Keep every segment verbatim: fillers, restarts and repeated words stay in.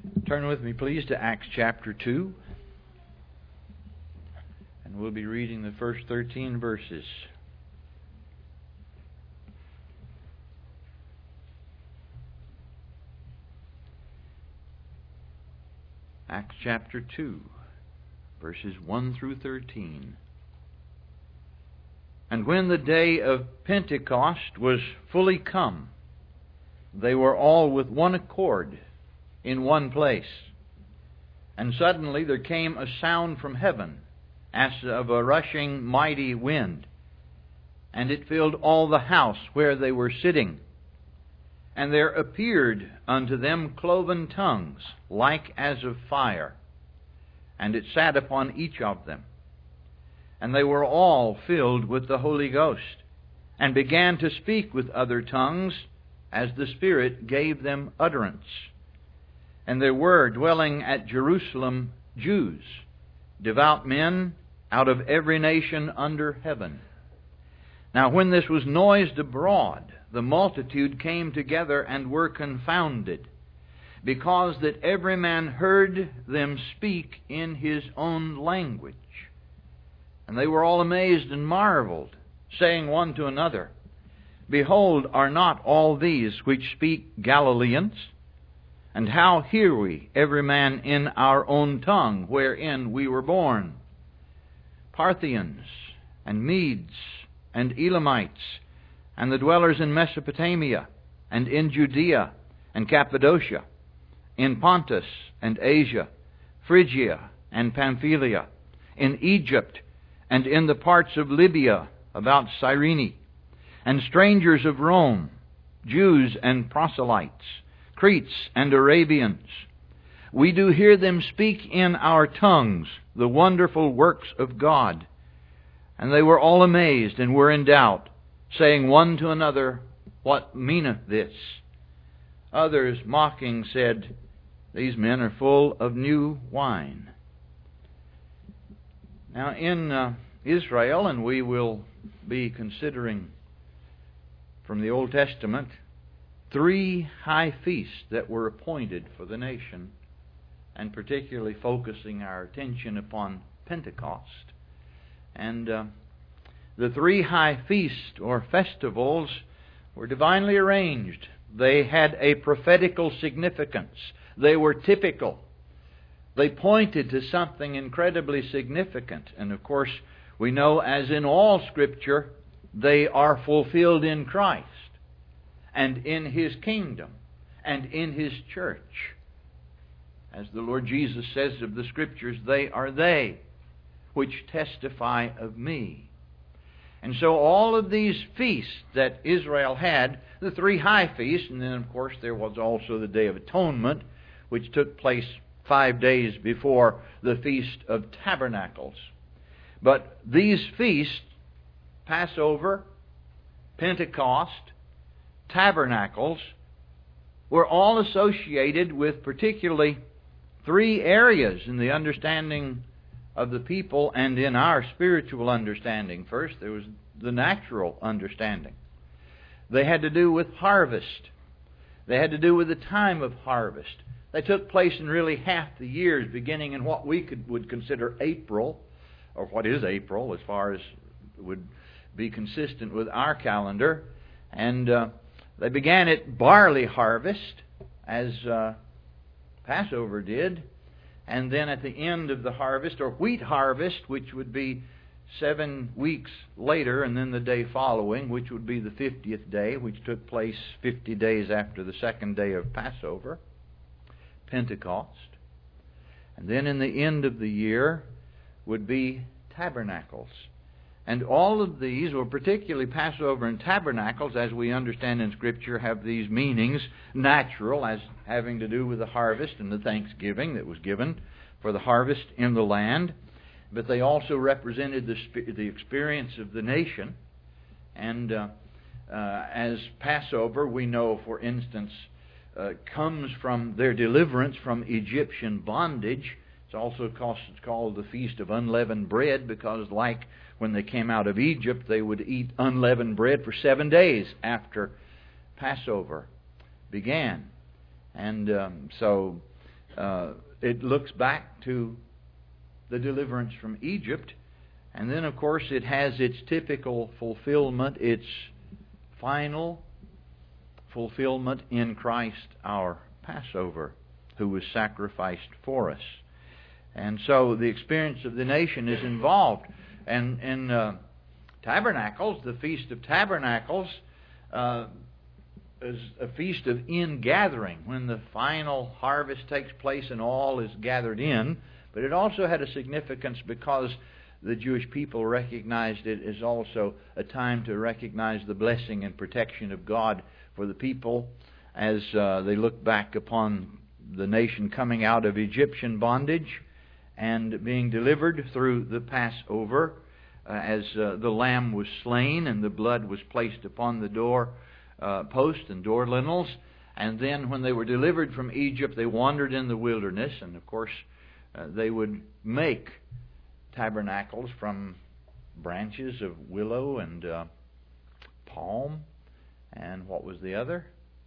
Turn with me, please, to Acts chapter two. And we'll be reading the first thirteen verses. Acts chapter two, verses one through thirteen. And when the day of Pentecost was fully come, they were all with one accord in one place. And suddenly there came a sound from heaven, as of a rushing mighty wind, and it filled all the house where they were sitting. And there appeared unto them cloven tongues, like as of fire, and it sat upon each of them. And they were all filled with the Holy Ghost, and began to speak with other tongues, as the Spirit gave them utterance. And there were dwelling at Jerusalem Jews, devout men out of every nation under heaven. Now when this was noised abroad, the multitude came together and were confounded, because that every man heard them speak in his own language. And they were all amazed and marveled, saying one to another, Behold, are not all these which speak Galileans? And how hear we, every man in our own tongue, wherein we were born? Parthians, and Medes, and Elamites, and the dwellers in Mesopotamia, and in Judea, and Cappadocia, in Pontus, and Asia, Phrygia, and Pamphylia, in Egypt, and in the parts of Libya about Cyrene, and strangers of Rome, Jews and proselytes, Cretes and Arabians. We do hear them speak in our tongues the wonderful works of God. And they were all amazed and were in doubt, saying one to another, What meaneth this? Others, mocking, said, These men are full of new wine. Now in uh, Israel, and we will be considering from the Old Testament, three high feasts that were appointed for the nation, and particularly focusing our attention upon Pentecost. And uh, the three high feasts or festivals were divinely arranged. They had a prophetical significance. They were typical. They pointed to something incredibly significant. And of course, we know, as in all Scripture, they are fulfilled in Christ, and in His kingdom, and in His church. As the Lord Jesus says of the Scriptures, they are they which testify of me. And so all of these feasts that Israel had, the three high feasts, and then of course there was also the Day of Atonement, which took place five days before the Feast of Tabernacles. But these feasts, Passover, Pentecost, Tabernacles, were all associated with particularly three areas in the understanding of the people and in our spiritual understanding. First, there was the natural understanding. They had to do with harvest. They had to do with the time of harvest. They took place in really half the years, beginning in what we could, would consider April, or what is April as far as would be consistent with our calendar. And uh, they began at barley harvest, as uh, Passover did, and then at the end of the harvest, or wheat harvest, which would be seven weeks later, and then the day following, which would be the fiftieth day, which took place fifty days after the second day of Passover, Pentecost. And then in the end of the year would be Tabernacles. And all of these, or particularly Passover and Tabernacles, as we understand in Scripture, have these meanings, natural, as having to do with the harvest and the thanksgiving that was given for the harvest in the land. But they also represented the, the experience of the nation. And uh, uh, as Passover, we know, for instance, uh, comes from their deliverance from Egyptian bondage. It's also called the Feast of Unleavened Bread, because like when they came out of Egypt, they would eat unleavened bread for seven days after Passover began. And um, so uh, it looks back to the deliverance from Egypt. And then, of course, it has its typical fulfillment, its final fulfillment in Christ our Passover, who was sacrificed for us. And so the experience of the nation is involved. And in uh, Tabernacles, the Feast of Tabernacles, uh, is a feast of ingathering, when the final harvest takes place and all is gathered in. But it also had a significance because the Jewish people recognized it as also a time to recognize the blessing and protection of God for the people as uh, they look back upon the nation coming out of Egyptian bondage and being delivered through the Passover, uh, as uh, the lamb was slain and the blood was placed upon the door uh, post and door lintels. And then when they were delivered from Egypt, they wandered in the wilderness, and of course uh, they would make tabernacles from branches of willow and uh, palm, and what was the other?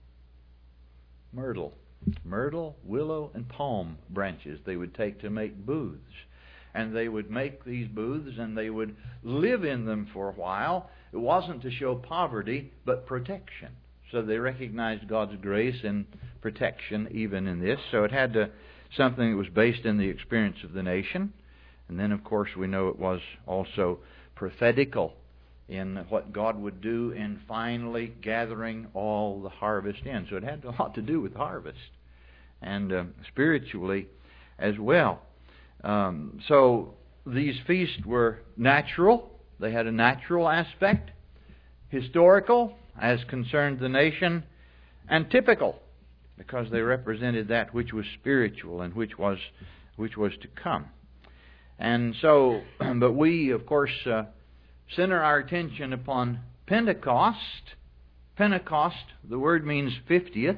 Myrtle. Myrtle, willow, and palm branches they would take to make booths. And they would make these booths and they would live in them for a while. It wasn't to show poverty, but protection. So they recognized God's grace and protection even in this. So it had to, something that was based in the experience of the nation. And then, of course, we know it was also prophetical in what God would do in finally gathering all the harvest in. So it had a lot to do with harvest, and uh, spiritually as well. Um, so these feasts were natural. They had a natural aspect, historical as concerned the nation, and typical because they represented that which was spiritual and which was which was to come. And so, but we, of course, uh, center our attention upon Pentecost. Pentecost, the word means fiftieth.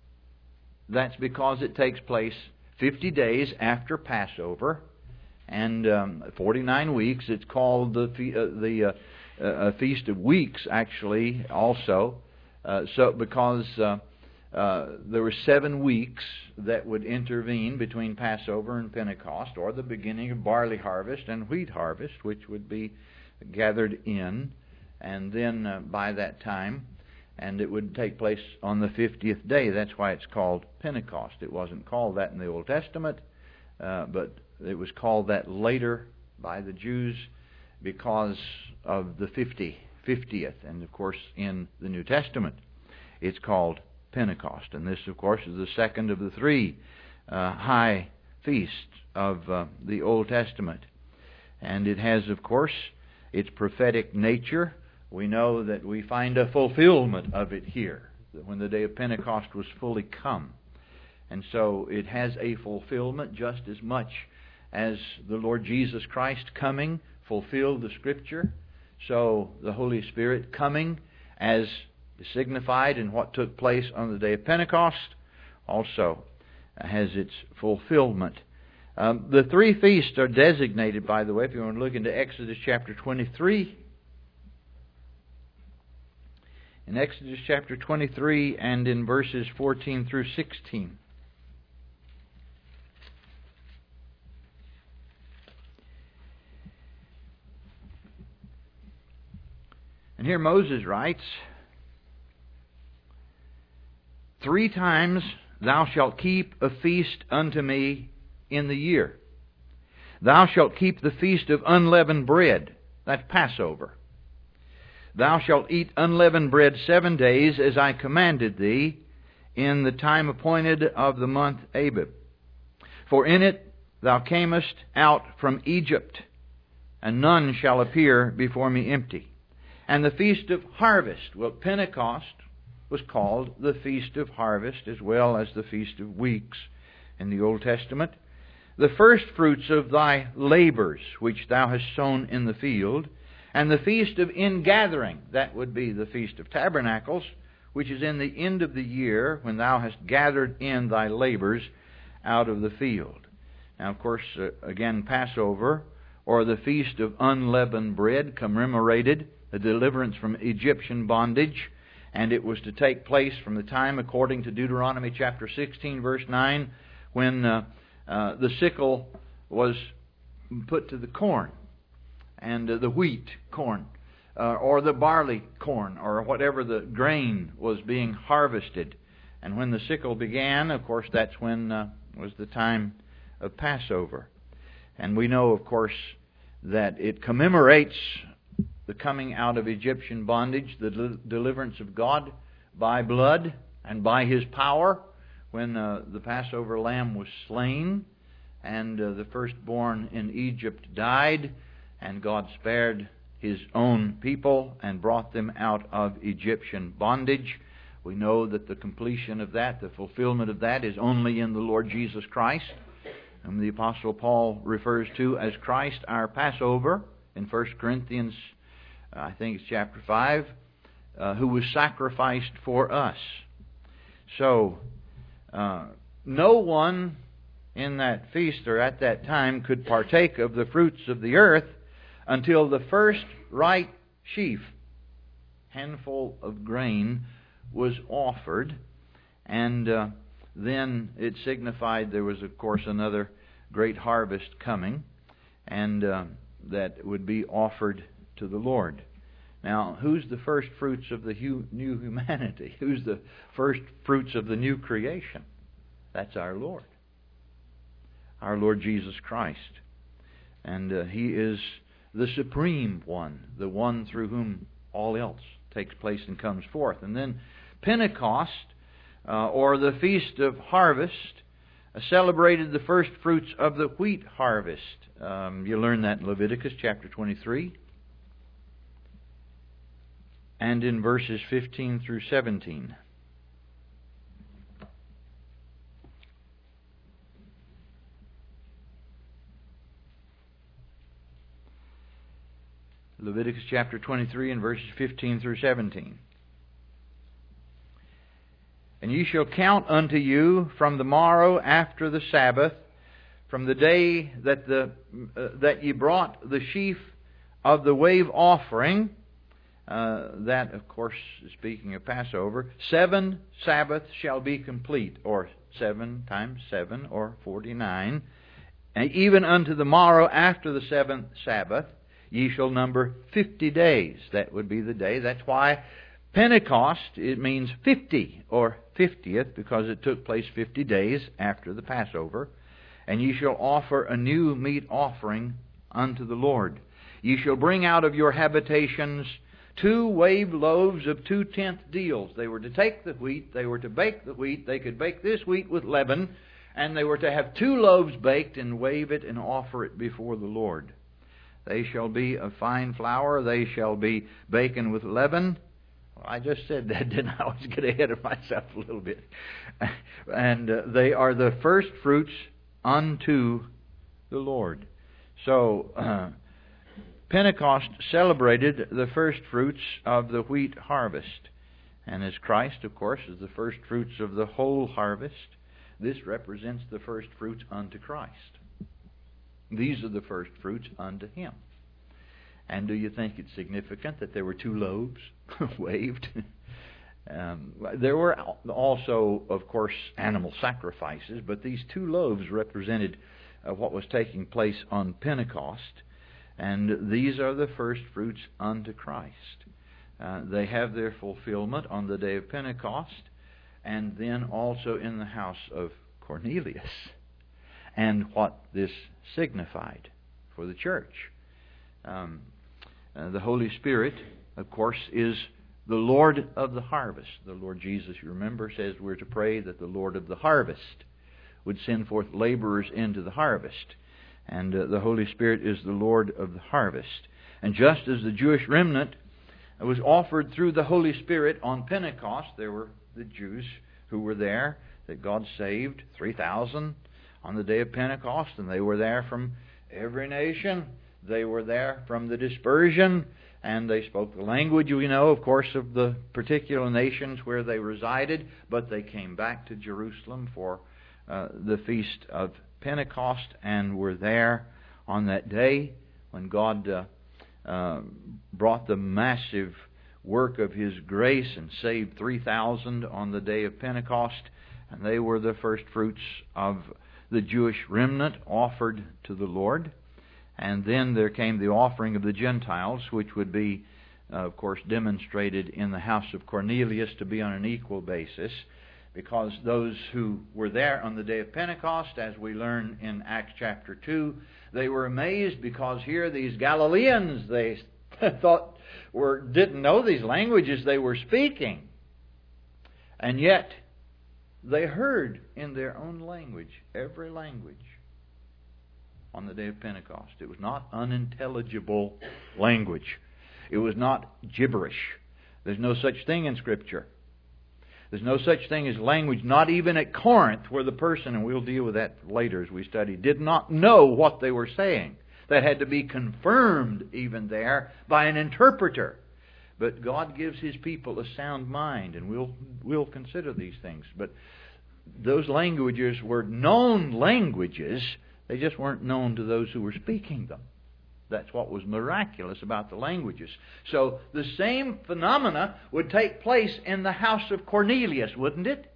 That's because it takes place fifty days after Passover, and um, forty-nine weeks. It's called the fe- uh, the uh, uh, Feast of Weeks, actually, also. Uh, so because uh, uh, there were seven weeks that would intervene between Passover and Pentecost, or the beginning of barley harvest and wheat harvest, which would be gathered in, and then uh, by that time, and it would take place on the fiftieth day. That's why it's called Pentecost. It wasn't called that in the Old Testament, uh, but it was called that later by the Jews because of the fifty, fiftieth. And of course, in the New Testament, it's called Pentecost. And this, of course, is the second of the three uh, high feasts of uh, the Old Testament. And it has, of course, its prophetic nature. We know that we find a fulfillment of it here, that when the day of Pentecost was fully come. And so it has a fulfillment just as much as the Lord Jesus Christ coming fulfilled the Scripture. So the Holy Spirit coming, as signified in what took place on the day of Pentecost, also has its fulfillment. Um, the three feasts are designated, by the way, if you want to look into Exodus chapter twenty-three. In Exodus chapter twenty-three and in verses fourteen through sixteen. And here Moses writes, "Three times thou shalt keep a feast unto me in the year. Thou shalt keep the feast of unleavened bread." That's Passover. "Thou shalt eat unleavened bread seven days, as I commanded thee, in the time appointed of the month Abib. For in it thou camest out from Egypt, and none shall appear before me empty. And the feast of harvest," well, Pentecost was called the Feast of Harvest, as well as the Feast of Weeks in the Old Testament. "The first fruits of thy labors, which thou hast sown in the field, and the Feast of Ingathering," that would be the Feast of Tabernacles, "which is in the end of the year, when thou hast gathered in thy labors out of the field." Now, of course, uh, again, Passover, or the Feast of Unleavened Bread, commemorated the deliverance from Egyptian bondage, and it was to take place from the time, according to Deuteronomy chapter sixteen, verse nine, when uh, uh, the sickle was put to the corn, and uh, the wheat corn, uh, or the barley corn, or whatever the grain was being harvested. And when the sickle began, of course, that's when uh, was the time of Passover. And we know, of course, that it commemorates the coming out of Egyptian bondage, the del- deliverance of God by blood and by His power, when uh, the Passover lamb was slain, and uh, the firstborn in Egypt died, and God spared His own people and brought them out of Egyptian bondage. We know that the completion of that, the fulfillment of that, is only in the Lord Jesus Christ, whom the Apostle Paul refers to as Christ our Passover in First Corinthians, I think it's chapter five, uh, who was sacrificed for us. So, uh, no one in that feast or at that time could partake of the fruits of the earth until the first ripe sheaf, handful of grain, was offered, and uh, then it signified there was, of course, another great harvest coming, and uh, that would be offered to the Lord. Now, who's the first fruits of the hu- new humanity? Who's the first fruits of the new creation? That's our Lord. Our Lord Jesus Christ. And uh, He is the supreme one, the one through whom all else takes place and comes forth. And then Pentecost, uh, or the Feast of Harvest, uh, celebrated the first fruits of the wheat harvest. Um, you learn that in Leviticus chapter twenty-three. And in verses fifteen through seventeen. Leviticus chapter twenty-three and verses fifteen through seventeen. And ye shall count unto you from the morrow after the Sabbath, from the day that the uh, that ye brought the sheaf of the wave offering, uh, that, of course, speaking of Passover, seven Sabbaths shall be complete, or seven times seven, or forty-nine. And even unto the morrow after the seventh Sabbath, ye shall number fifty days. That would be the day. That's why Pentecost, it means fifty, or fiftieth, because it took place fifty days after the Passover. And ye shall offer a new meat offering unto the Lord. Ye shall bring out of your habitations two wave loaves of two-tenth deals. They were to take the wheat, they were to bake the wheat, they could bake this wheat with leaven, and they were to have two loaves baked and wave it and offer it before the Lord. They shall be of fine flour, they shall be baken with leaven. Well, I just said that, didn't I? I was getting ahead of myself a little bit. And uh, they are the first fruits unto the Lord. So, uh, Pentecost celebrated the first fruits of the wheat harvest. And as Christ, of course, is the first fruits of the whole harvest, this represents the first fruits unto Christ. These are the first fruits unto Him. And do you think it's significant that there were two loaves waved? um, there were also, of course, animal sacrifices, but these two loaves represented uh, what was taking place on Pentecost. And these are the first fruits unto Christ. Uh, they have their fulfillment on the day of Pentecost, and then also in the house of Cornelius, and what this signified for the church. Um, uh, the Holy Spirit, of course, is the Lord of the harvest. The Lord Jesus, you remember, says we're to pray that the Lord of the harvest would send forth laborers into the harvest. And uh, the Holy Spirit is the Lord of the harvest. And just as the Jewish remnant was offered through the Holy Spirit on Pentecost, there were the Jews who were there that God saved, three thousand on the day of Pentecost, and they were there from every nation. They were there from the dispersion, and they spoke the language, we know, of course, of the particular nations where they resided, but they came back to Jerusalem for uh, the feast of Pentecost, and were there on that day when God uh, uh, brought the massive work of His grace and saved three thousand on the day of Pentecost. And they were the first fruits of the Jewish remnant offered to the Lord. And then there came the offering of the Gentiles, which would be, uh, of course, demonstrated in the house of Cornelius to be on an equal basis, because those who were there on the day of Pentecost, as we learn in Acts chapter two, they were amazed because here these Galileans, they thought, were didn't know these languages they were speaking. And yet, they heard in their own language, every language, on the day of Pentecost. It was not unintelligible language. It was not gibberish. There's no such thing in Scripture. There's no such thing as language, not even at Corinth, where the person, and we'll deal with that later as we study, did not know what they were saying. That had to be confirmed even there by an interpreter. But God gives His people a sound mind, and we'll we'll consider these things. But those languages were known languages. They just weren't known to those who were speaking them. That's what was miraculous about the languages. So the same phenomena would take place in the house of Cornelius, wouldn't it?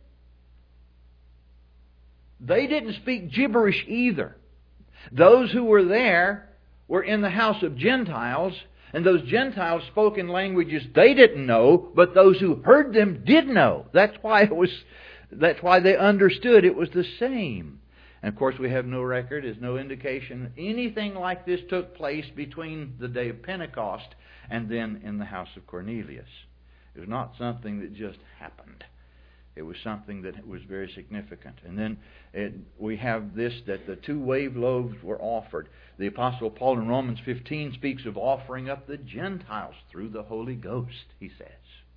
They didn't speak gibberish either. Those who were there were in the house of Gentiles, and those Gentiles spoke in languages they didn't know, but those who heard them did know. That's why it was. That's why they understood it was the same. And of course, we have no record, there's no indication anything like this took place between the day of Pentecost and then in the house of Cornelius. It was not something that just happened. It was something that was very significant. And then it, we have this, that the two wave loaves were offered. The Apostle Paul in Romans fifteen speaks of offering up the Gentiles through the Holy Ghost, he says.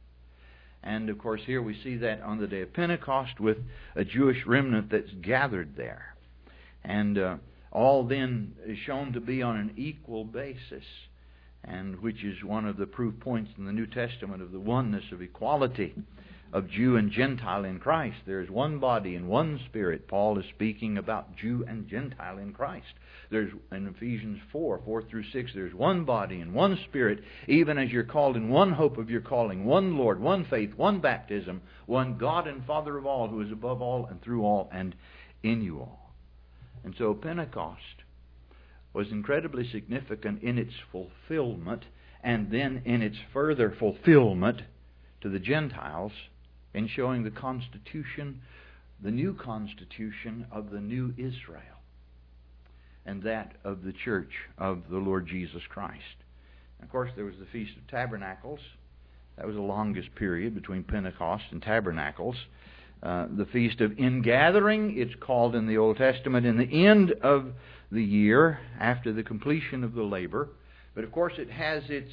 And of course here we see that on the day of Pentecost with a Jewish remnant that's gathered there. And uh, all then is shown to be on an equal basis, and which is one of the proof points in the New Testament of the oneness of equality of Jew and Gentile in Christ. There is one body and one Spirit. Paul is speaking about Jew and Gentile in Christ. There's in Ephesians four, four through six, there's one body and one Spirit, even as you're called in one hope of your calling, one Lord, one faith, one baptism, one God and Father of all, who is above all and through all and in you all. And so Pentecost was incredibly significant in its fulfillment, and then in its further fulfillment to the Gentiles, in showing the constitution, the new constitution of the new Israel, and that of the church of the Lord Jesus Christ. And of course, there was the Feast of Tabernacles. That was the longest period between Pentecost and Tabernacles. Uh, the Feast of Ingathering, it's called in the Old Testament, in the end of the year, after the completion of the labor. But of course, it has its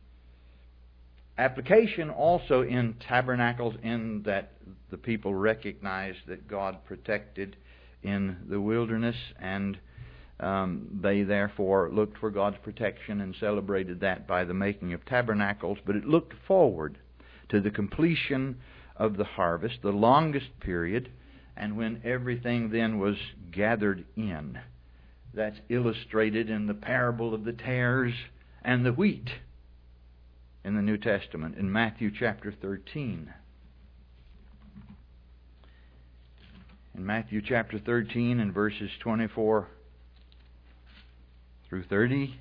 application also in tabernacles, in that the people recognized that God protected in the wilderness, and um, they therefore looked for God's protection and celebrated that by the making of tabernacles. But it looked forward to the completion of the harvest, the longest period, and when everything then was gathered in. That's illustrated in the parable of the tares and the wheat in the New Testament, in Matthew chapter thirteen. In Matthew chapter thirteen, in verses twenty-four through thirty,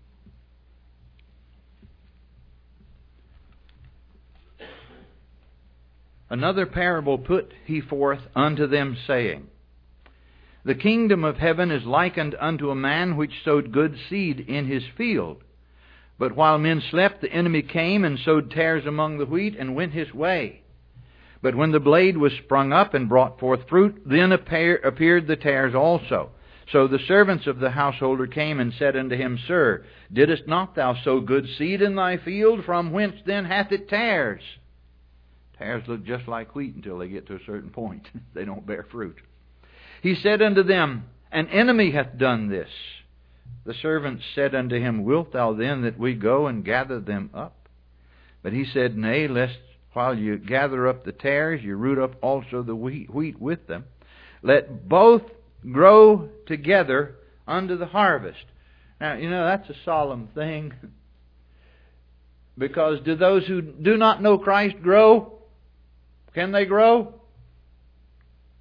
another parable put he forth unto them, saying, The kingdom of heaven is likened unto a man which sowed good seed in his field. But while men slept, the enemy came and sowed tares among the wheat, and went his way. But when the blade was sprung up and brought forth fruit, then appeared the tares also. So the servants of the householder came and said unto him, Sir, didst not thou sow good seed in thy field? From whence then hath it tares? Tares look just like wheat until they get to a certain point. They don't bear fruit. He said unto them, An enemy hath done this. The servants said unto him, Wilt thou then that we go and gather them up? But he said, Nay, lest while you gather up the tares, you root up also the wheat, wheat with them. Let both grow together unto the harvest. Now, you know, that's a solemn thing. Because do those who do not know Christ grow? Can they grow?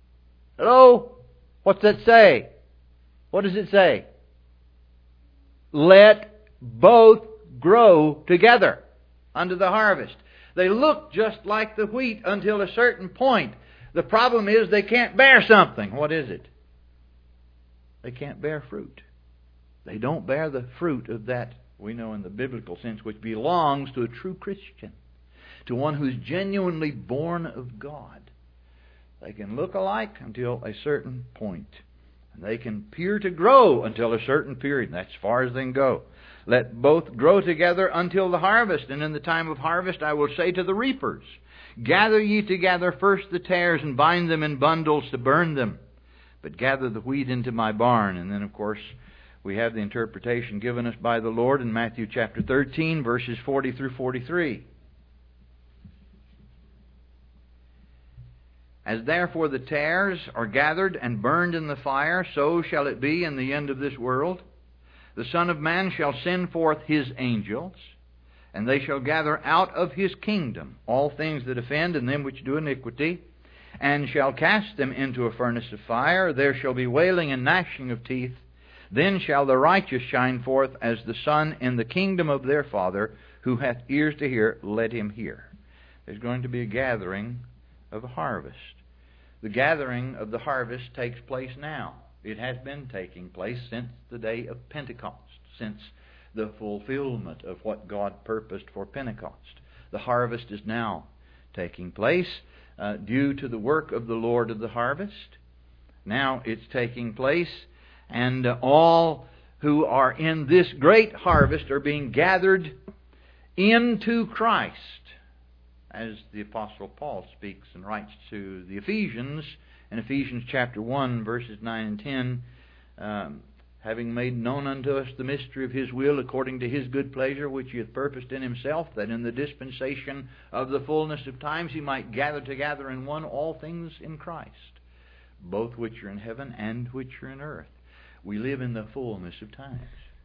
Hello? What's that say? What does it say? Let both grow together unto the harvest. They look just like the wheat until a certain point. The problem is they can't bear something. What is it? They can't bear fruit. They don't bear the fruit of that, we know in the biblical sense, which belongs to a true Christian, to one who's genuinely born of God. They can look alike until a certain point. And they can appear to grow until a certain period. And that's as far as they can go. Let both grow together until the harvest. And in the time of harvest I will say to the reapers, gather ye together first the tares, and bind them in bundles to burn them. But gather the wheat into my barn. And then, of course, we have the interpretation given us by the Lord in Matthew chapter thirteen, verses forty through forty-three. As therefore the tares are gathered and burned in the fire, so shall it be in the end of this world. The Son of Man shall send forth His angels, and they shall gather out of His kingdom all things that offend and them which do iniquity, and shall cast them into a furnace of fire. There shall be wailing and gnashing of teeth. Then shall the righteous shine forth as the sun in the kingdom of their Father. Who hath ears to hear, let him hear. There's going to be a gathering of a harvest. The gathering of the harvest takes place now. It has been taking place since the day of Pentecost, since the fulfillment of what God purposed for Pentecost. The harvest is now taking place uh, due to the work of the Lord of the harvest. Now it's taking place, and uh, all who are in this great harvest are being gathered into Christ, as the Apostle Paul speaks and writes to the Ephesians in Ephesians chapter one, verses nine and ten, um, having made known unto us the mystery of His will according to His good pleasure, which He hath purposed in Himself, that in the dispensation of the fullness of times He might gather together in one all things in Christ, both which are in heaven and which are in earth. We live in the fullness of times.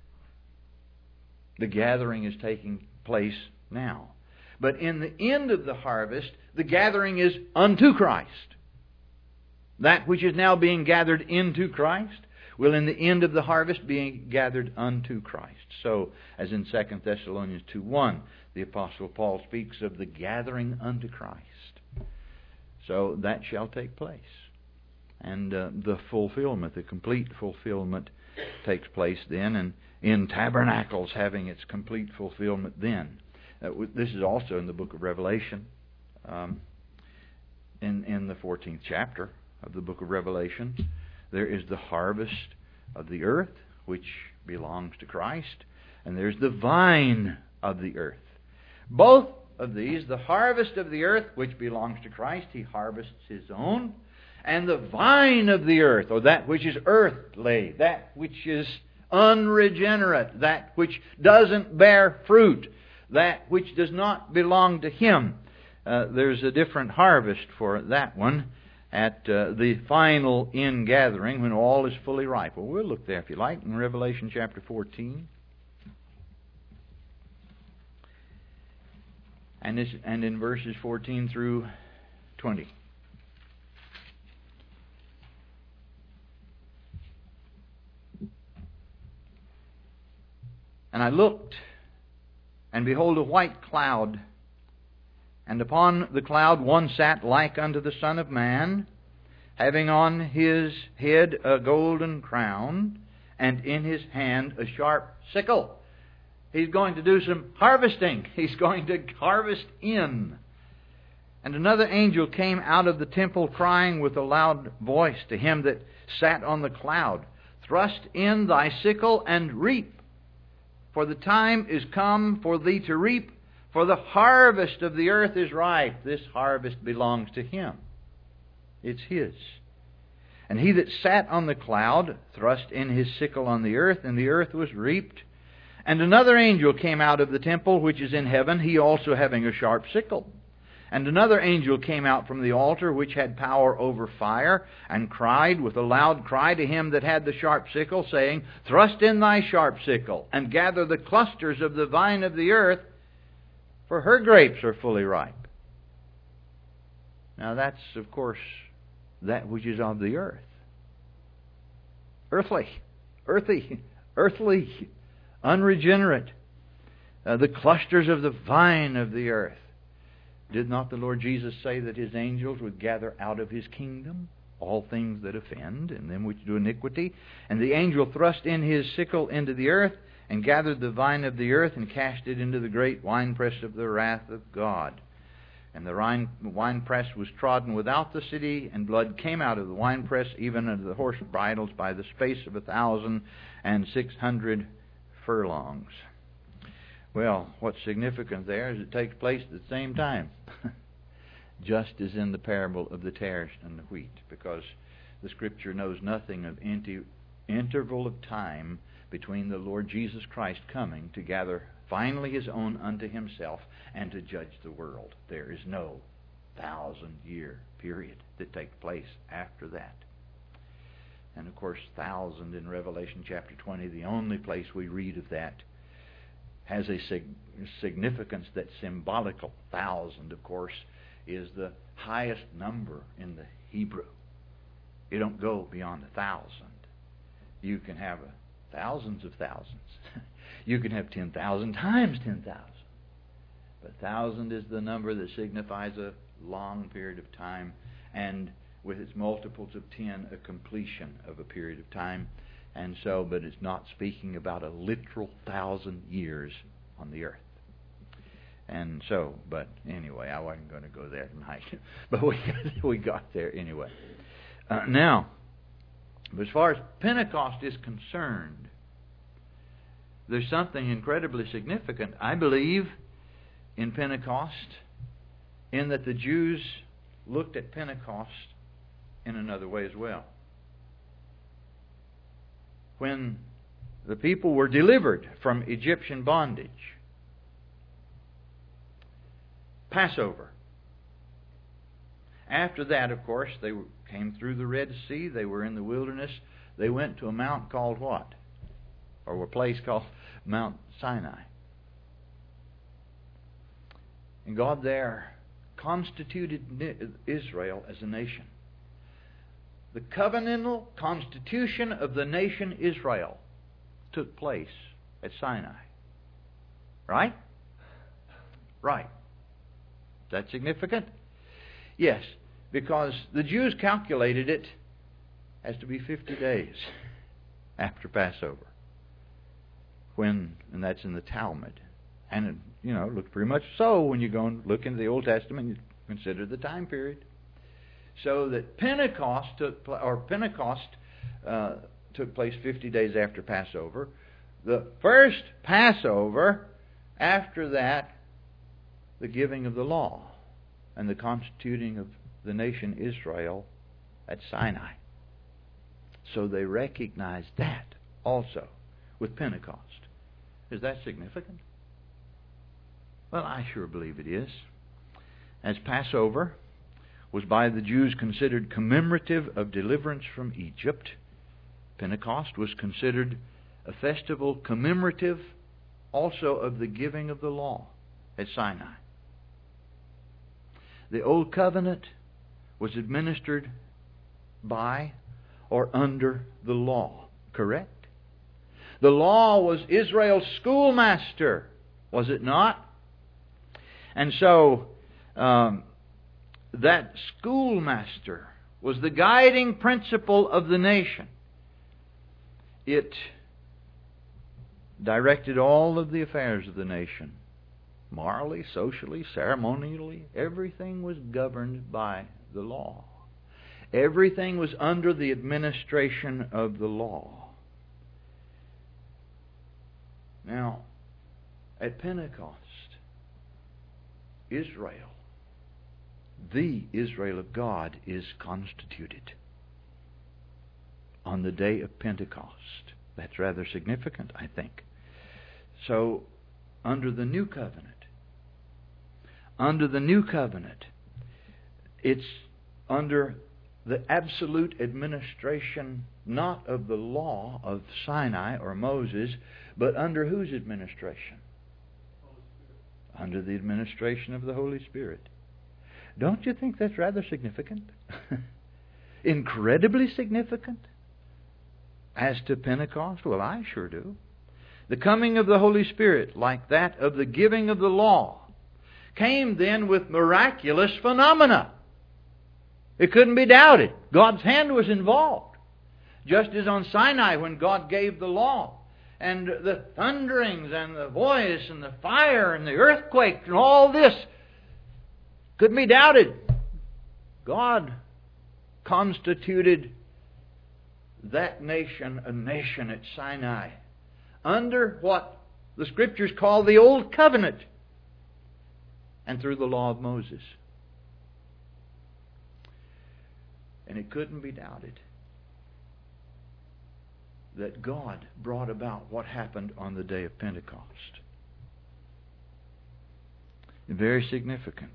The gathering is taking place now. But in the end of the harvest, the gathering is unto Christ. That which is now being gathered into Christ will in the end of the harvest be gathered unto Christ. So, as in Second Thessalonians two one, the Apostle Paul speaks of the gathering unto Christ. So that shall take place. And uh, the fulfillment, the complete fulfillment takes place then, and in tabernacles having its complete fulfillment then. Uh, this is also in the book of Revelation, um, in, in the fourteenth chapter of the book of Revelation. There is the harvest of the earth, which belongs to Christ, and there's the vine of the earth. Both of these, the harvest of the earth, which belongs to Christ, He harvests His own, and the vine of the earth, or that which is earthly, that which is unregenerate, that which doesn't bear fruit, that which does not belong to Him. Uh, there's a different harvest for that one at uh, the final ingathering when all is fully ripe. Well, we'll look there if you like in Revelation chapter fourteen. And, this, and in verses fourteen through twenty. And I looked, and behold, a white cloud, and upon the cloud one sat like unto the Son of Man, having on his head a golden crown, and in his hand a sharp sickle. He's going to do some harvesting. He's going to harvest in. And another angel came out of the temple, crying with a loud voice to him that sat on the cloud, Thrust in thy sickle and reap, for the time is come for thee to reap, for the harvest of the earth is ripe. This harvest belongs to Him. It's His. And he that sat on the cloud thrust in his sickle on the earth, and the earth was reaped. And another angel came out of the temple which is in heaven, he also having a sharp sickle. And another angel came out from the altar which had power over fire, and cried with a loud cry to him that had the sharp sickle, saying, Thrust in thy sharp sickle, and gather the clusters of the vine of the earth, for her grapes are fully ripe. Now that's, of course, that which is of the earth. Earthly, earthy, earthly, unregenerate. Uh, the clusters of the vine of the earth. Did not the Lord Jesus say that His angels would gather out of His kingdom all things that offend, and them which do iniquity? And the angel thrust in his sickle into the earth, and gathered the vine of the earth, and cast it into the great winepress of the wrath of God. And the wine, winepress was trodden without the city, and blood came out of the winepress, even unto the horse bridles, by the space of a thousand and six hundred furlongs. Well, what's significant there is it takes place at the same time, just as in the parable of the tares and the wheat, because the Scripture knows nothing of inter- interval of time between the Lord Jesus Christ coming to gather finally His own unto Himself and to judge the world. There is no thousand-year period that takes place after that. And of course, thousand in Revelation chapter twenty, the only place we read of that, has a sig- significance that's symbolical. Thousand, of course, is the highest number in the Hebrew. You don't go beyond a thousand. You can have a thousands of thousands. You can have ten thousand times ten thousand. But thousand is the number that signifies a long period of time, and with its multiples of ten, a completion of a period of time. And so, but it's not speaking about a literal thousand years on the earth. And so, but anyway, I wasn't going to go there tonight. But we we got there anyway. Uh, now, as far as Pentecost is concerned, there's something incredibly significant, I believe, in Pentecost, in that the Jews looked at Pentecost in another way as well. When the people were delivered from Egyptian bondage, Passover. After that, of course, they came through the Red Sea. They were in the wilderness. They went to a mount called what? Or a place called Mount Sinai. And God there constituted Israel as a nation. The covenantal constitution of the nation Israel took place at Sinai. Right? Right. Is that significant? Yes, because the Jews calculated it as to be fifty days after Passover. When, and that's in the Talmud. And it, you know, looks pretty much so when you go and look into the Old Testament and you consider the time period. So that Pentecost took or Pentecost uh, took place fifty days after Passover. The first Passover, after that, the giving of the law and the constituting of the nation Israel at Sinai. So they recognized that also with Pentecost. Is that significant? Well, I sure believe it is. As Passover was by the Jews considered commemorative of deliverance from Egypt, Pentecost was considered a festival commemorative also of the giving of the law at Sinai. The Old Covenant was administered by or under the law, correct? The law was Israel's schoolmaster, was it not? And so, um, that schoolmaster was the guiding principle of the nation. It directed all of the affairs of the nation. Morally, socially, ceremonially, everything was governed by the law. Everything was under the administration of the law. Now, at Pentecost, Israel, the Israel of God, is constituted on the day of Pentecost. That's rather significant, I think. So, under the new covenant, under the new covenant, it's under the absolute administration not of the law of Sinai or Moses, but under whose administration? Under the administration of the Holy Spirit. Don't you think that's rather significant? incredibly significant as to Pentecost? Well, I sure do. The coming of the Holy Spirit, like that of the giving of the law, came then with miraculous phenomena. It couldn't be doubted. God's hand was involved. Just as on Sinai when God gave the law, and the thunderings and the voice and the fire and the earthquake and all this couldn't be doubted. God constituted that nation a nation at Sinai under what the Scriptures call the Old Covenant and through the law of Moses. And it couldn't be doubted that God brought about what happened on the day of Pentecost. Very significant.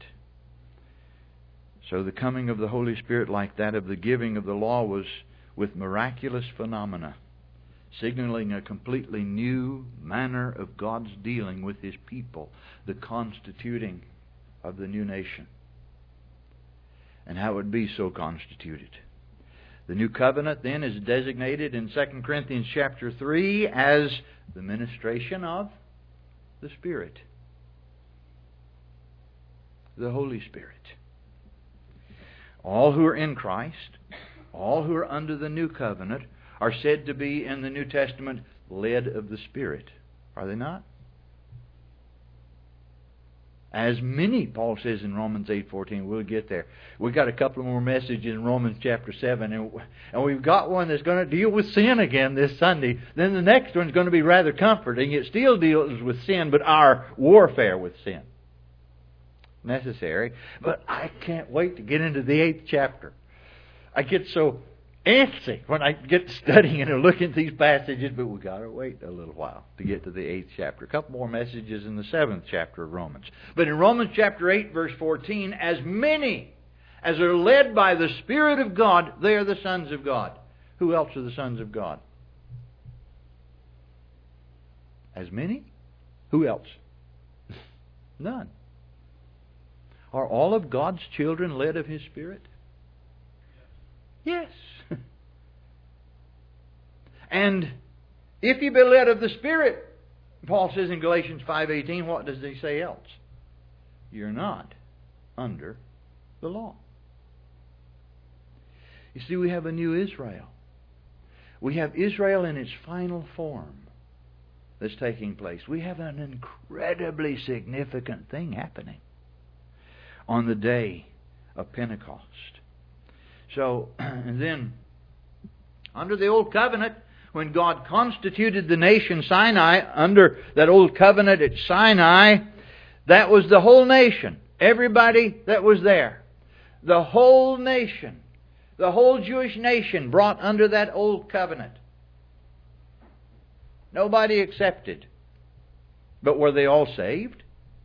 So the coming of the Holy Spirit, like that of the giving of the law, was with miraculous phenomena, signaling a completely new manner of God's dealing with His people, the constituting of the new nation, and how it would be so constituted. The new covenant then is designated in Second Corinthians chapter three as the ministration of the Spirit, the Holy Spirit. All who are in Christ, all who are under the new covenant, are said to be in the New Testament led of the Spirit. Are they not? As many, Paul says in Romans eight fourteen. We'll get there. We've got a couple more messages in Romans chapter seven, and, and we've got one that's going to deal with sin again this Sunday. Then the next one's going to be rather comforting. It still deals with sin, but our warfare with sin. Necessary. But I can't wait to get into the eighth chapter. I get so antsy when I get studying and looking at these passages, but we've got to wait a little while to get to the eighth chapter. A couple more messages in the seventh chapter of Romans. But in Romans chapter eight, verse fourteen, as many as are led by the Spirit of God, they are the sons of God. Who else are the sons of God? As many? Who else? None. Are all of God's children led of His Spirit? Yes. And if you be led of the Spirit, Paul says in Galatians five eighteen, what does he say else? You're not under the law. You see, we have a new Israel. We have Israel in its final form that's taking place. We have an incredibly significant thing happening on the day of Pentecost. So, and then, under the Old Covenant, when God constituted the nation Sinai, under that Old Covenant at Sinai, that was the whole nation. Everybody that was there. The whole nation. The whole Jewish nation brought under that Old Covenant. Nobody accepted. But were they all saved?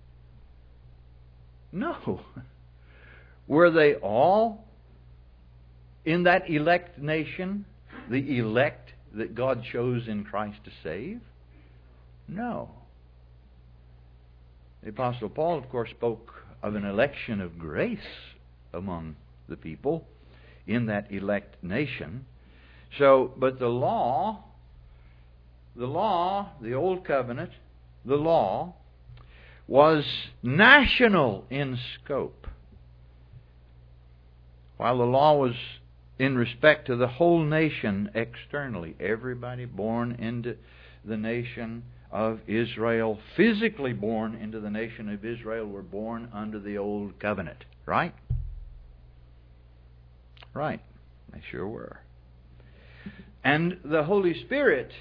No. Were they all in that elect nation, the elect that God chose in Christ to save? No. The Apostle Paul, of course, spoke of an election of grace among the people in that elect nation. So, but the law, the law, the Old Covenant, the law, was national in scope, while the law was in respect to the whole nation externally. Everybody born into the nation of Israel, physically born into the nation of Israel, were born under the Old Covenant. Right? Right. They sure were. And the Holy Spirit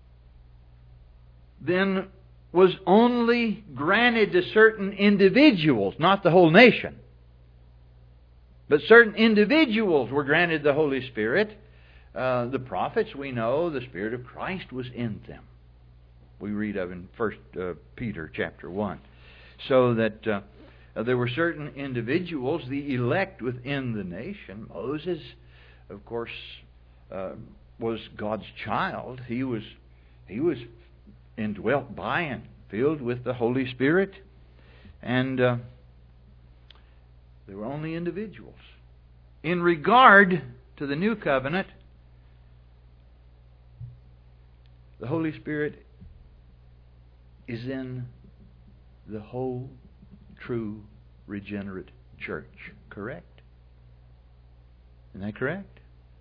then was only granted to certain individuals, not the whole nation. But certain individuals were granted the Holy Spirit. Uh, the prophets, we know, the Spirit of Christ was in them. We read of in First uh, Peter chapter one. So that uh, there were certain individuals, the elect within the nation. Moses, of course, uh, was God's child. He was, he was indwelt by and filled with the Holy Spirit. And Uh, They were only individuals. In regard to the new covenant, the Holy Spirit is in the whole true regenerate church. Correct? Isn't that correct?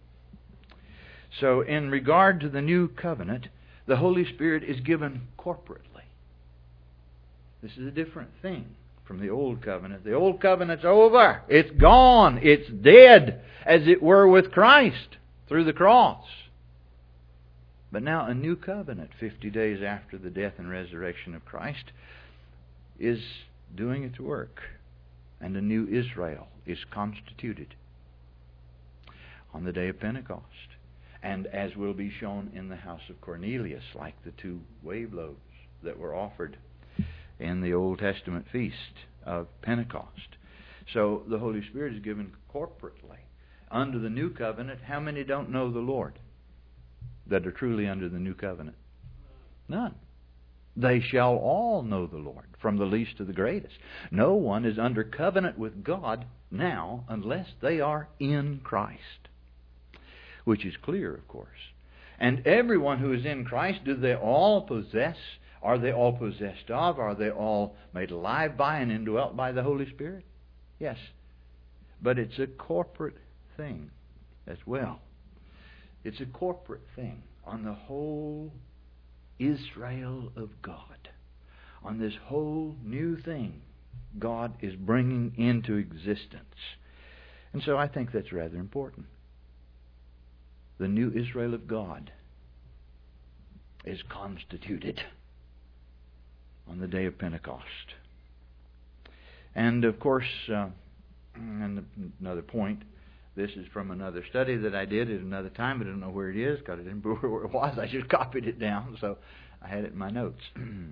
So in regard to the new covenant, the Holy Spirit is given corporately. This is a different thing from the old covenant. The old covenant's over. It's gone. It's dead, as it were, with Christ through the cross. But now a new covenant, fifty days after the death and resurrection of Christ, is doing its work. And a new Israel is constituted on the day of Pentecost. And as will be shown in the house of Cornelius, like the two wave loaves that were offered in the Old Testament feast of Pentecost. So the Holy Spirit is given corporately. Under the new covenant, how many don't know the Lord that are truly under the new covenant? None. They shall all know the Lord, from the least to the greatest. No one is under covenant with God now unless they are in Christ, which is clear, of course. And everyone who is in Christ, do they all possess? Are they all possessed of? Are they all made alive by and indwelt by the Holy Spirit? Yes. But it's a corporate thing as well. It's a corporate thing on the whole Israel of God. On this whole new thing God is bringing into existence. And so I think that's rather important. The new Israel of God is constituted on the day of Pentecost. And of course, uh, and another point, this is from another study that I did at another time. I don't know where it is because I didn't remember where it was. I just copied it down, so I had it in my notes.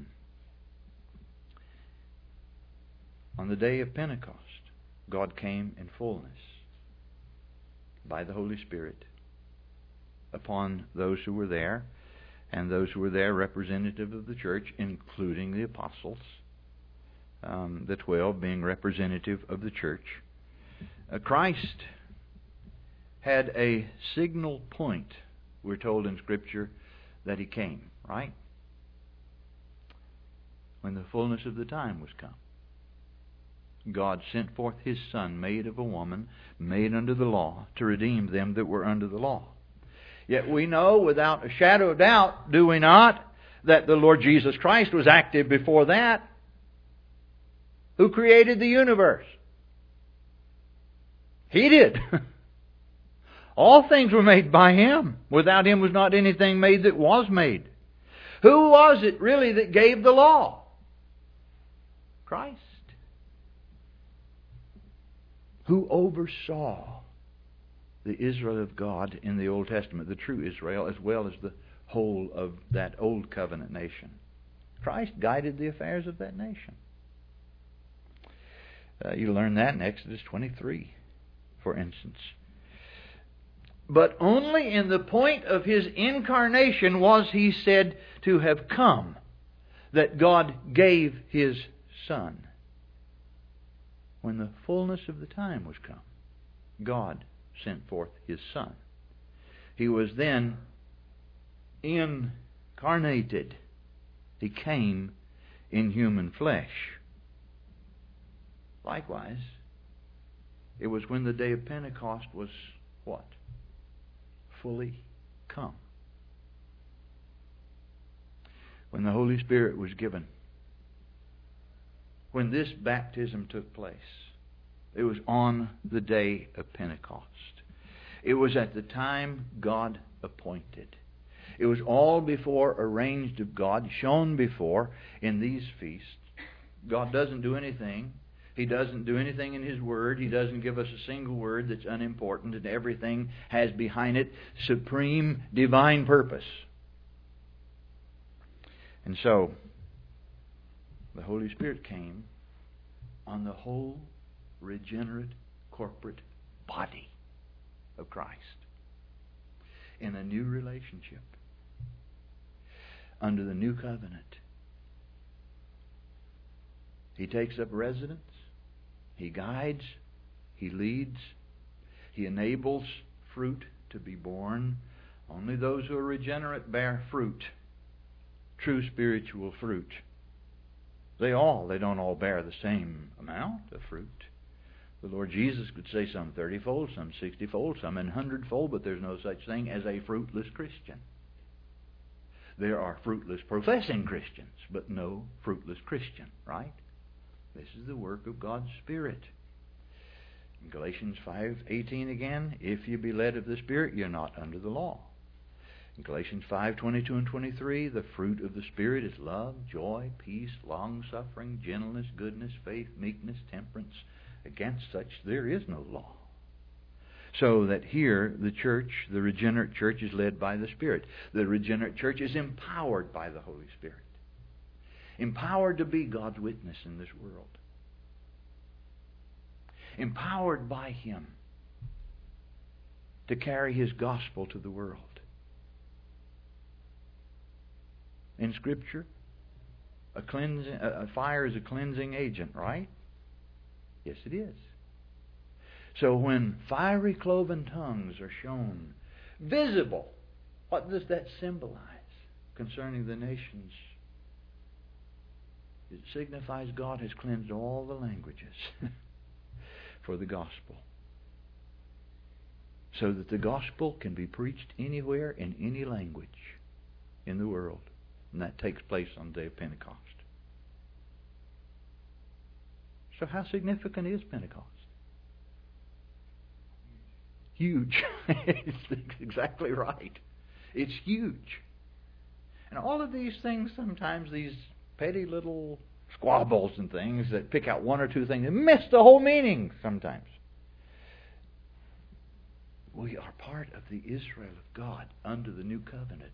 On the day of Pentecost, God came in fullness by the Holy Spirit upon those who were there, and those who were there representative of the church, including the apostles, um, the twelve being representative of the church. Uh, Christ had a signal point, we're told in Scripture, that He came, right? When the fullness of the time was come. God sent forth His Son, made of a woman, made under the law, to redeem them that were under the law. Yet we know without a shadow of doubt, do we not, that the Lord Jesus Christ was active before that. Who created the universe? He did. All things were made by Him. Without Him was not anything made that was made. Who was it really that gave the law? Christ. Who oversaw the Israel of God in the Old Testament, the true Israel, as well as the whole of that Old Covenant nation. Christ guided the affairs of that nation. Uh, you learn that in Exodus twenty-three, for instance. But only in the point of His incarnation was He said to have come, that God gave His Son. When the fullness of the time was come, God sent forth His Son. He was then incarnated. He came in human flesh. Likewise, it was when the day of Pentecost was what? Fully come. When the Holy Spirit was given. When this baptism took place. It was on the day of Pentecost. It was at the time God appointed. It was all before arranged of God, shown before in these feasts. God doesn't do anything. He doesn't do anything in His Word. He doesn't give us a single word that's unimportant, and everything has behind it supreme divine purpose. And so, the Holy Spirit came on the whole regenerate corporate body of Christ in a new relationship under the new covenant. He takes up residence. He guides. He leads. He enables fruit to be borne. Only those who are regenerate bear fruit, true spiritual fruit. They all, they don't all bear the same amount of fruit. The Lord Jesus could say some thirty-fold, some sixty-fold, some an hundredfold, but there's no such thing as a fruitless Christian. There are fruitless professing Christians, but no fruitless Christian, right? This is the work of God's Spirit. In Galatians five eighteen again, if you be led of the Spirit, you're not under the law. In Galatians five twenty-two and twenty-three, the fruit of the Spirit is love, joy, peace, long-suffering, gentleness, goodness, faith, meekness, temperance. Against such there is no law. So that here the church, the regenerate church, is led by the Spirit. The regenerate church is empowered by the Holy Spirit. Empowered to be God's witness in this world. Empowered by Him to carry His gospel to the world. In Scripture, a cleansing, a fire is a cleansing agent, right? Yes, it is. So when fiery cloven tongues are shown, visible, what does that symbolize concerning the nations? It signifies God has cleansed all the languages for the gospel. So that the gospel can be preached anywhere in any language in the world. And that takes place on the day of Pentecost. So how significant is Pentecost? Huge. It's exactly right. It's huge. And all of these things, sometimes these petty little squabbles and things that pick out one or two things and miss the whole meaning sometimes. We are part of the Israel of God under the new covenant.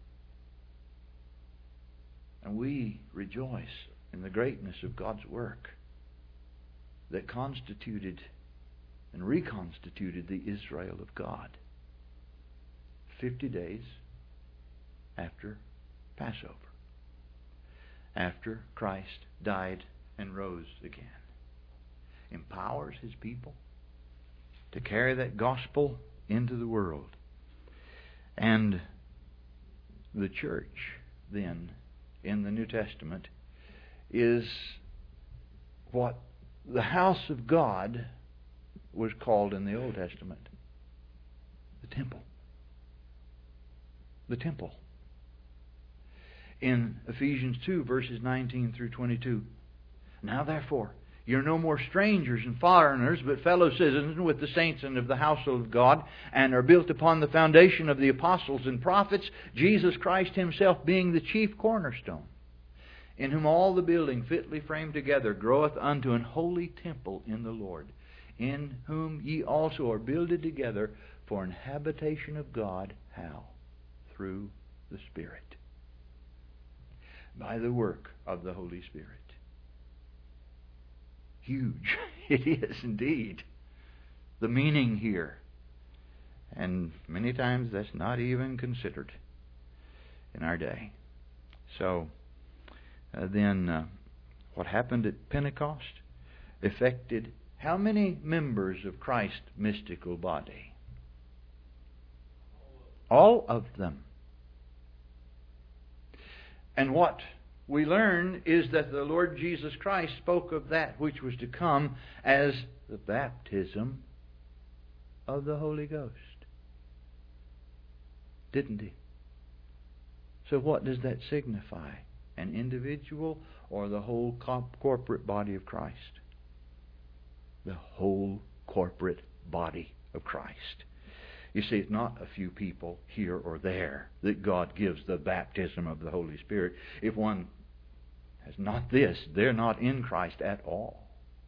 And we rejoice in the greatness of God's work that constituted and reconstituted the Israel of God fifty days after Passover, after Christ died and rose again. Empowers His people to carry that gospel into the world. And the church, then, in the New Testament, is what the house of God was called in the Old Testament. The temple. The temple. In Ephesians two, verses nineteen through twenty-two. Now therefore, you're no more strangers and foreigners, but fellow citizens with the saints and of the household of God, and are built upon the foundation of the apostles and prophets, Jesus Christ Himself being the chief cornerstone, in whom all the building fitly framed together groweth unto an holy temple in the Lord, in whom ye also are builded together for an habitation of God. How? Through the Spirit. By the work of the Holy Spirit. Huge. It is indeed. The meaning here. And many times that's not even considered in our day. So, uh, then uh, what happened at Pentecost affected how many members of Christ's mystical body? All of them. And what we learn is that the Lord Jesus Christ spoke of that which was to come as the baptism of the Holy Ghost. Didn't He? So what does that signify? An individual or the whole corporate body of Christ? The whole corporate body of Christ. You see, it's not a few people here or there that God gives the baptism of the Holy Spirit. If one has not this, they're not in Christ at all.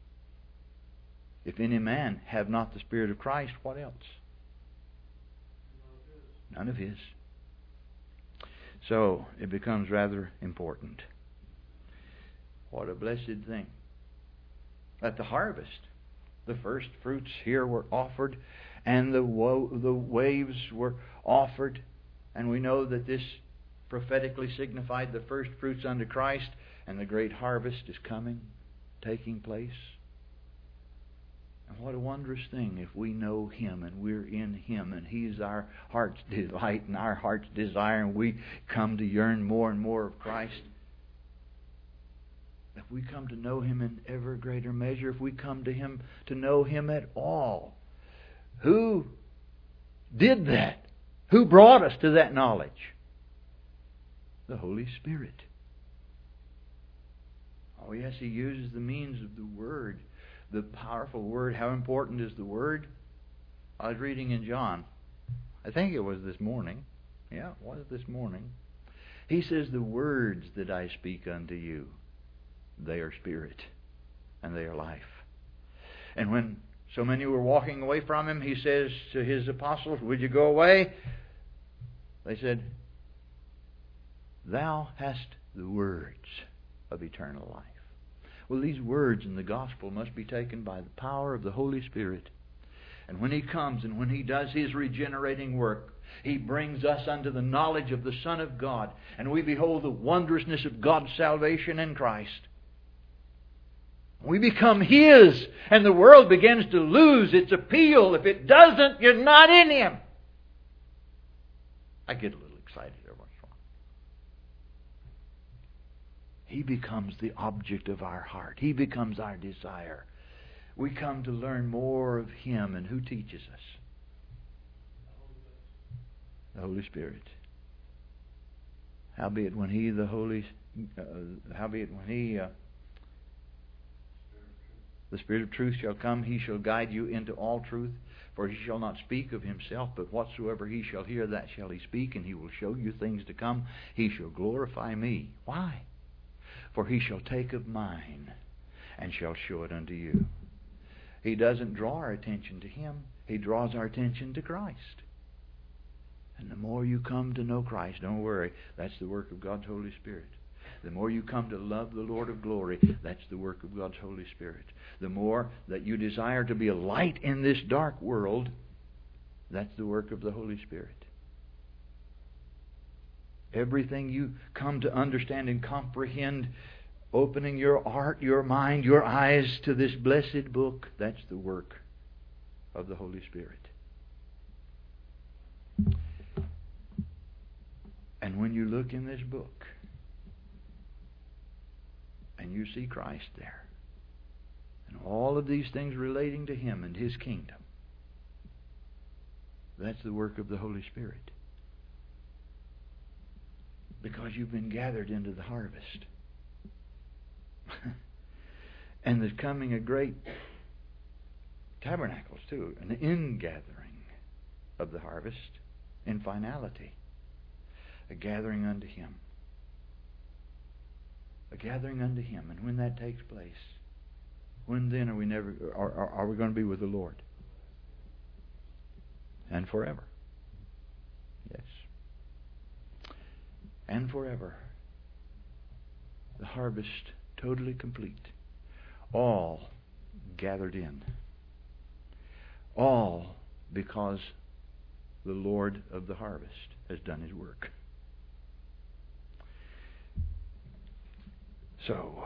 If any man have not the Spirit of Christ, what else? None of his. So, it becomes rather important. What a blessed thing. At the harvest, the first fruits here were offered, and the wo- the waves were offered, and we know that this prophetically signified the first fruits unto Christ, and the great harvest is coming, taking place. And what a wondrous thing if we know Him and we're in Him and He's our heart's delight and our heart's desire, and we come to yearn more and more of Christ. If we come to know Him in ever greater measure, if we come to Him to know Him at all, who did that? Who brought us to that knowledge? The Holy Spirit. Oh yes, He uses the means of the Word, the powerful Word. How important is the Word? I was reading in John. I think it was this morning. Yeah, it was this morning. He says, the words that I speak unto you, they are spirit and they are life. And when so many were walking away from Him, He says to His apostles, would you go away? They said, Thou hast the words of eternal life. Well, these words in the gospel must be taken by the power of the Holy Spirit. And when He comes and when He does His regenerating work, He brings us unto the knowledge of the Son of God, and we behold the wondrousness of God's salvation in Christ. We become His, and the world begins to lose its appeal. If it doesn't, you're not in Him. I get a little excited every once in a while. He becomes the object of our heart. He becomes our desire. We come to learn more of Him, and who teaches us? The Holy Spirit. Howbeit when He, the Holy, uh, howbeit when He, uh, the Spirit of truth shall come, He shall guide you into all truth. For He shall not speak of Himself, but whatsoever He shall hear, that shall He speak, and He will show you things to come. He shall glorify Me. Why? For He shall take of mine, and shall show it unto you. He doesn't draw our attention to Him. He draws our attention to Christ. And the more you come to know Christ, don't worry, that's the work of God's Holy Spirit. The more you come to love the Lord of glory, that's the work of God's Holy Spirit. The more that you desire to be a light in this dark world, that's the work of the Holy Spirit. Everything you come to understand and comprehend, opening your heart, your mind, your eyes to this blessed book, that's the work of the Holy Spirit. And when you look in this book, and you see Christ there, and all of these things relating to Him and His kingdom, that's the work of the Holy Spirit. Because you've been gathered into the harvest. And there's coming a great tabernacles too, an ingathering of the harvest in finality. A gathering unto Him. A gathering unto Him. And when that takes place, when then are we never are, are, are we going to be with the Lord? And forever. Yes. And forever. The harvest totally complete. All gathered in. All because the Lord of the harvest has done His work. So,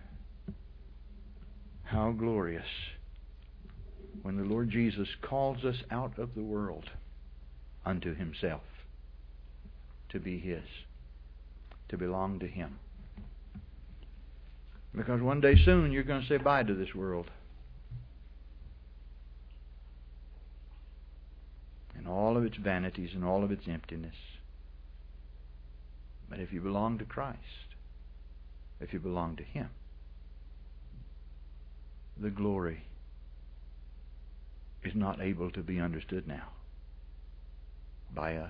how glorious when the Lord Jesus calls us out of the world unto Himself, to be His, to belong to Him. Because one day soon you're going to say bye to this world. And all of its vanities and all of its emptiness. But if you belong to Christ, if you belong to Him, the glory is not able to be understood now by us.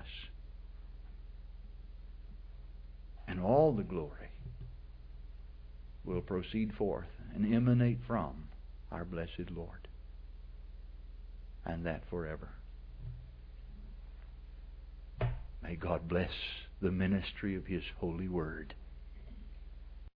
And all the glory will proceed forth and emanate from our blessed Lord. And that forever. May God bless the ministry of His holy word.